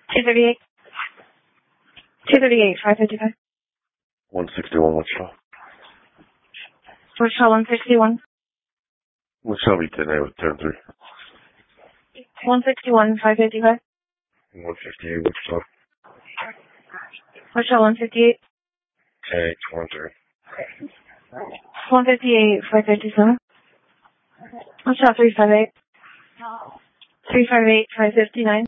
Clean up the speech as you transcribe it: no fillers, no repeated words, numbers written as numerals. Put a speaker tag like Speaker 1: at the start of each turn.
Speaker 1: 238. 238, 555.
Speaker 2: 161, Wichita.
Speaker 1: Wichita 161.
Speaker 2: Wichita be 10 with 10-3.
Speaker 1: 161, 555.
Speaker 2: 158, Wichita.
Speaker 1: Wichita 158.
Speaker 2: 10-8,
Speaker 1: 158, 557. Wichita 358. 358, 559.